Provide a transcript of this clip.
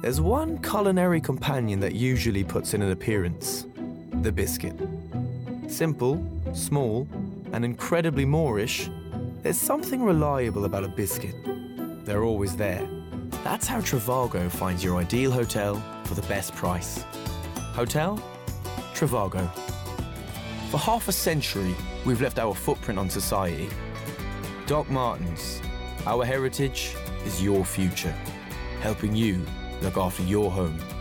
There's one culinary companion that usually puts in an appearance: the biscuit. Simple, small, and incredibly Moorish, there's something reliable about a biscuit. They're always there. That's how Trivago finds your ideal hotel for the best price. Hotel? Trivago. For half a century, we've left our footprint on society. Doc Martens, our heritage is your future, helping you look after your home.